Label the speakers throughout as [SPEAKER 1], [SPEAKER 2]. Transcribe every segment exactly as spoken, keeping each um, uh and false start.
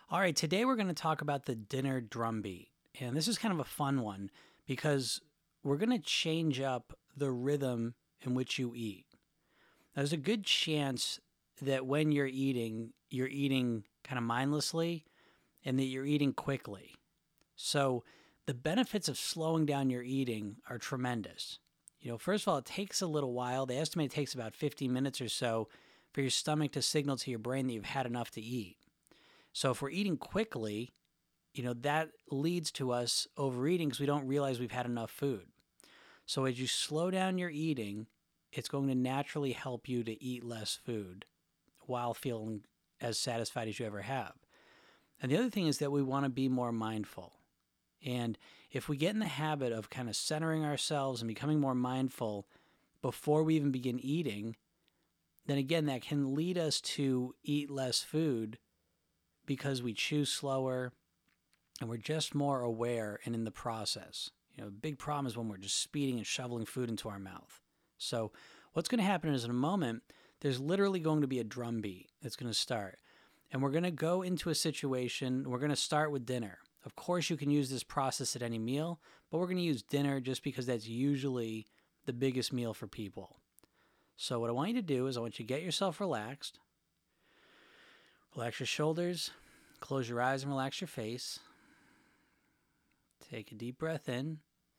[SPEAKER 1] All right, today we're going to talk about the dinner drumbeat. And this is kind of a fun one because we're going to change up the rhythm in which you eat. There's a good chance that when you're eating, you're eating kind of mindlessly and that you're eating quickly. So the benefits of slowing down your eating are tremendous. You know, first of all, it takes a little while. They estimate it takes about fifteen minutes or so for your stomach to signal to your brain that you've had enough to eat. So if we're eating quickly, you know, that leads to us overeating because we don't realize we've had enough food. So as you slow down your eating, it's going to naturally help you to eat less food while feeling as satisfied as you ever have. And the other thing is that we want to be more mindful. And if we get in the habit of kind of centering ourselves and becoming more mindful before we even begin eating, then again, that can lead us to eat less food because we choose slower and we're just more aware and in the process. You know, the big problem is when we're just speeding and shoveling food into our mouth. So what's going to happen is in a moment, there's literally going to be a drumbeat that's going to start. And we're going to go into a situation, we're going to start with dinner. Of course, you can use this process at any meal, but we're going to use dinner just because that's usually the biggest meal for people. So what I want you to do is I want you to get yourself relaxed. Relax your shoulders, close your eyes and relax your face. Take a deep breath in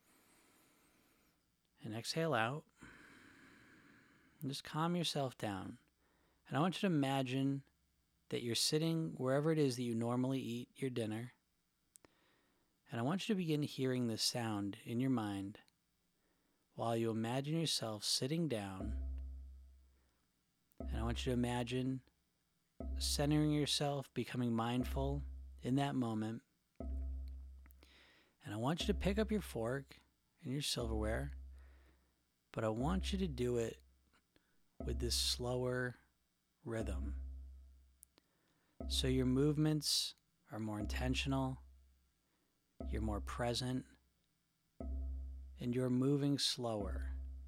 [SPEAKER 1] and exhale out. And just calm yourself down. And I want you to imagine that you're sitting wherever it is that you normally eat your dinner. And I want you to begin hearing the sound in your mind while you imagine yourself sitting down. And I want you to imagine centering yourself, becoming mindful in that moment. And I want you to pick up your fork and your silverware, but I want you to do it with this slower rhythm. So your movements are more intentional, you're more present, and you're moving slower.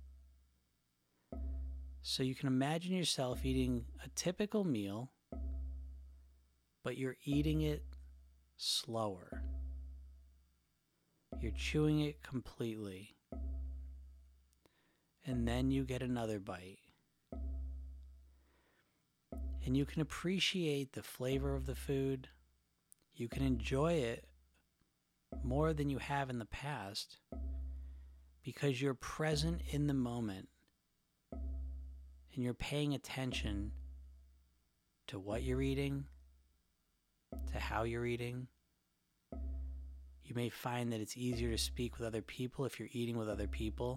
[SPEAKER 1] So you can imagine yourself eating a typical meal, but you're eating it slower. You're chewing it completely. And then you get another bite. And you can appreciate the flavor of the food. You can enjoy it more than you have in the past because you're present in the moment and you're paying attention to what you're eating, to how you're eating. You may find that it's easier to speak with other people if you're eating with other people.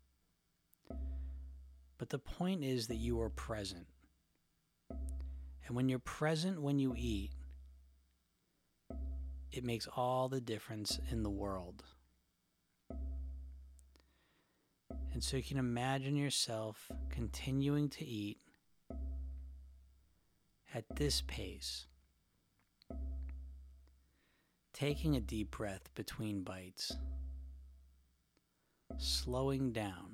[SPEAKER 1] But the point is that you are present. And when you're present when you eat, it makes all the difference in the world. And so you can imagine yourself continuing to eat at this pace, taking a deep breath between bites, slowing down,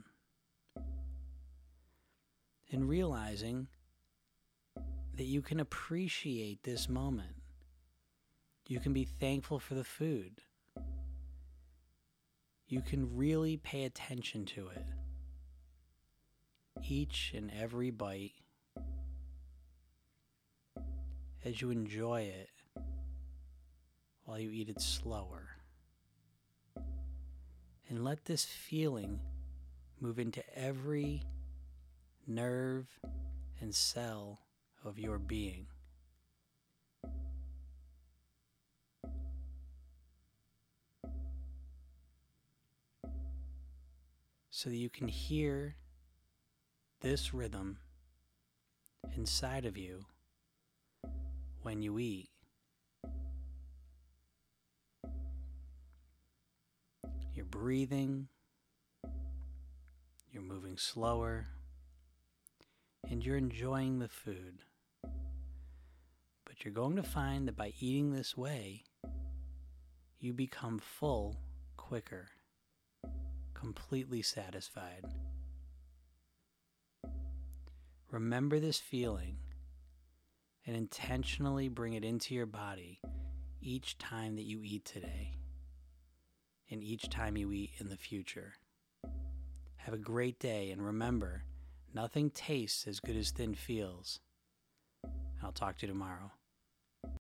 [SPEAKER 1] and realizing that you can appreciate this moment. You can be thankful for the food. You can really pay attention to it. Each and every bite, as you enjoy it while you eat it slower. And let this feeling move into every nerve and cell of your being. So that you can hear this rhythm inside of you when you eat. You're breathing, you're moving slower, and you're enjoying the food. But you're going to find that by eating this way, you become full quicker, completely satisfied. Remember this feeling and intentionally bring it into your body each time that you eat today and each time you eat in the future. Have a great day, and remember, nothing tastes as good as thin feels. I'll talk to you tomorrow.